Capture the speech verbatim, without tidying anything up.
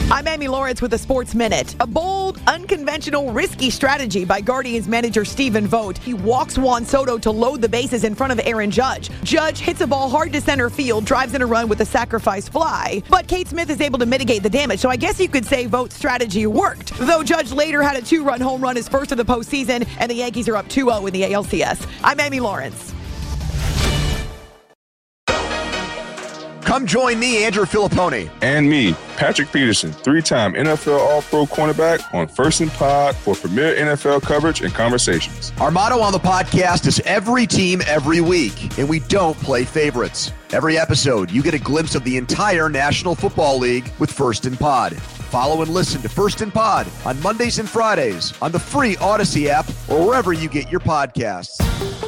I'm Amy Lawrence with a Sports Minute. A bold, unconventional, risky strategy by Guardians manager Stephen Vogt. He walks Juan Soto to load the bases in front of Aaron Judge. Judge hits a ball hard to center field, drives in a run with a sacrifice fly. But Kate Smith is able to mitigate the damage, so I guess you could say Vogt's strategy worked. Though Judge later had a two-run home run, his first of the postseason, and the Yankees are up two oh in the A L C S. I'm Amy Lawrence. Come join me, Andrew Filippone. And me, Patrick Peterson, three-time N F L All-Pro cornerback on First and Pod for premier N F L coverage and conversations. Our motto on the podcast is every team, every week, and we don't play favorites. Every episode, you get a glimpse of the entire National Football League with First and Pod. Follow and listen to First and Pod on Mondays and Fridays on the free Odyssey app or wherever you get your podcasts.